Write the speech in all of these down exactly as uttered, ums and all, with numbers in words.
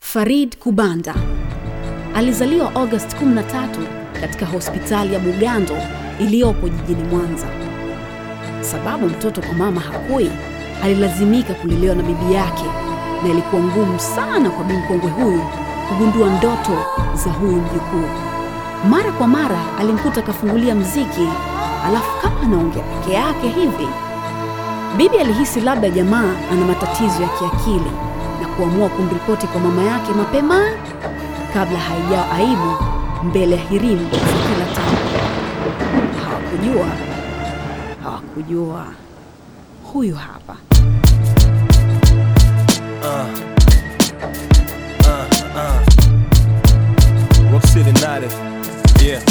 Farid Kubanda alizaliwa August kumi na tatu katika hospitali ya Bugando iliyopo jijini Mwanza. Sababu mtoto kwa mama hakui, alilazimika kulelewa na bibi yake, na ilikuwa ngumu sana kwa bibi mkongwe huyu kugundua ndoto za huyu mjukuu. Mara kwa mara alimkuta kafungulia mziki, alafu kama anaongea peke yake hivi. Bibi alihisi labda jamaa ana matatizo ya kiakili na kuamua kumripoti kwa mama yake mapema kabla haijao aibu mbele ya hirimu za kila tamu. Hawakujua, hawakujua. Huyu hapa. Uh, uh, uh. Rock City Native, yeah.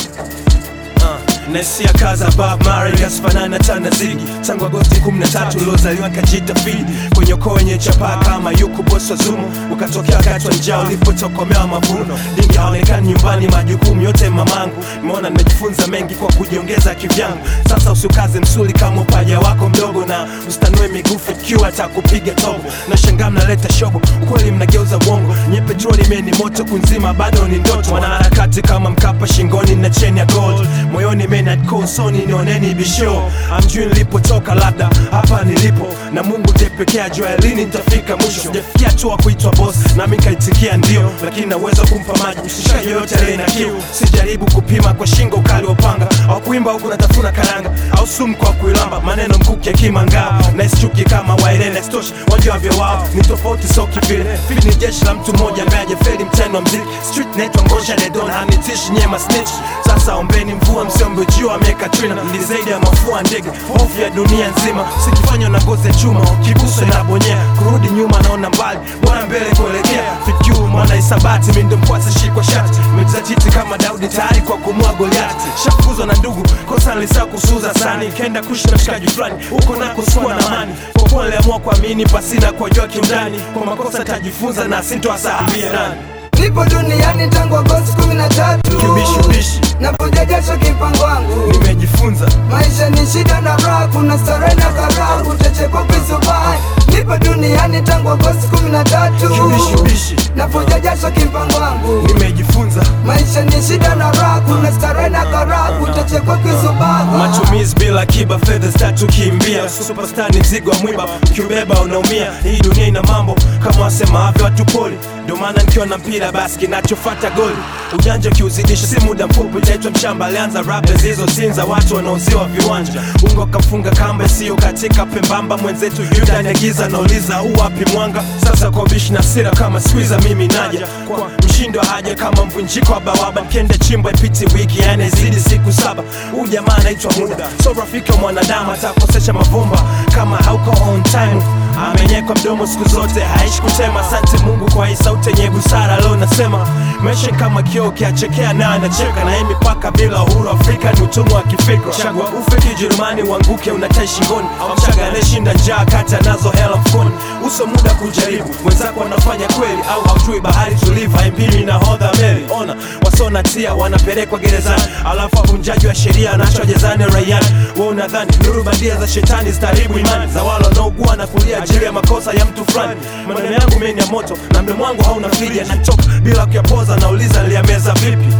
Nesia kaza Bob Marley Gasfanana tana zigi tangu Agosti kumi na tatu uliozaliwa kajita feed kwenye ukoo wenye chapa kama yuko boss wa Zumu, ukatokea wakati wa njaa ulipotokomea mavuno. Dingi haonekani nyumbani, majukumu yote mamangu. Nimeona nimejifunza mengi kwa kujiongeza kivyangu. Sasa usiukaze msuli kama upaja wako mdogo, na ustanue migufu ikiwa atakupiga tobo. Na shangaa mnaleta shobo, ukweli mnageuza uongo. Nye petroli meni moto kunzima bado ni ndoto. Wanaharakati kama Mkapa shingoni na cheni ya gold. Moyoni meni at kosoni nioneni bisho. Amjui nilipotoka labda hapa nilipo, na Mungu tepekea ajua lini nitafika mwisho. Sijafikia tu kuitwa boss na mimi kaitikia ndio, lakini naweza kumpa maji mshikaji yote ile na kiu. Sijaribu kupima kwa shingo ukali wa panga, au kuimba huku natafuna karanga, au sumu kwa kuilamba maneno mkuki ya kimangao. Na isichuki kama wairene stosh wajua vya wao ni tofauti so kivile. Fit ni jeshi la mtu mmoja ambaye hajafeli mtendo mziki. Street netwa ngosha de don hanitishi nyema snitch. Sasa ombeni mvua msiombe jua ameka Trina. Ni zaidi ya mafua ndege, hofu ya dunia nzima. Sikifanywa na ngozi chuma, kibuso na bonyea. Kurudi nyuma naona mbali, bora mbele kuelekea. F Q mwana isabati, mimi ndo mkwasa shikwa shati. Mejizatiti kama Daudi tayari kwa kumua Goliati. Shafukuzwa na ndugu, kosa nilisa kusuza sana. Kenda kushi na mshikaji fulani, uko nako sikuwa na amani. Kwa kuwa niliamua kuamini pasina kwa jua kiundani. Kwa makosa tajifunza na sintowasahabia nani. Nipo duniani tangu Agosti kumi na tatu. Kibishi bishi navuja jasho kipango wangu. Nimejifunza maisha ni shida na raha, kuna starehe na karaha, utachekwa kisubai. Nipo duniani tangu Agosti kumi na tatu. Kibishi bishi navuja jasho kipango wangu. Nimejifunza maisha ni shida na raha, kuna starehe na karaha, utachekwa kisubai. Matumizi bila kiba, fedha statu kimbia. Superstar ni mzigo wa mwiba, ukiubeba unaumia. Hii dunia ina mambo kama wasema avyo watu poli. Ndio maana nikiwa na mpira basi kinachofuata goli. Ujanja kiuzidisha si muda mfupi utaitwa mshamba. Alianza rappers hizo sinza watu wanaoziwa viwanja. Ungo kafunga kamba sio katika pembamba. Mwenzetu yuda nagiza nauliza uwapi mwanga. Sasa kwa bishi na sira kama squeezer mimi naja. Kwa mshindo haja kama mvunjiko wa bawaba. Mkende chimba ipiti wiki yani zidi siku saba. Huyu jamaa anaitwa muda, so rafiki wa mwanadamu atakosesha mavumba kama hauko on time. Amenyekwa mdomo siku zote haishi kutema. Asante Mungu kwa hii sauti yenye busara leo nasema. Maisha kama kioo kiachekea na anacheka. Na hii mipaka bila uhuru Afrika ni utumwa wa kifikra. Chagua ufe kijerumani uanguke unatai shingoni, au mchaga anayeshinda njaa kati anazo hela mfukoni. Uso muda kujaribu, wenzako wanafanya kweli, au haujui bahari tulivu haimpimi na hodha meli. Ona wasona tia wanapelekwa gerezani, alafu wavunjaji wa sheria anaachwa jezani raiani. Wewe unadhani nuru bandia za shetani zitaribu imani za wale wanaougua na kulia ajili ya makosa ya mtu fulani. Maneno yangu mimi ni ya moto na mdomo wangu hauna fidia. Natoka bila kuyapoza nauliza niliameza vipi.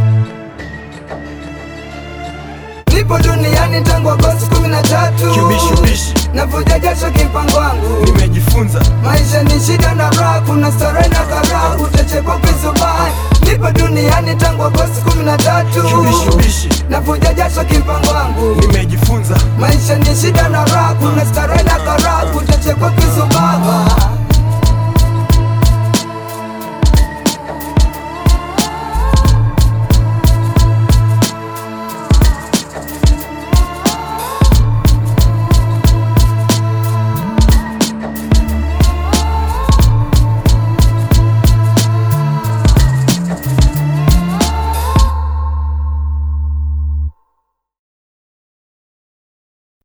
Nipo duniani tangu Agosti kumi na tatu. Kibishi bishi navuja jasho kipango wangu. Nimejifunza maisha ni shida na raha, kuna starehe na karaha, utachekwa kisubai. Nipo duniani tangu Agosti kumi na tatu. Kibishi bishi navuja jasho kipango wangu. Nimejifunza maisha ni shida na raha, kuna starehe na karaha, utachekwa kisubai.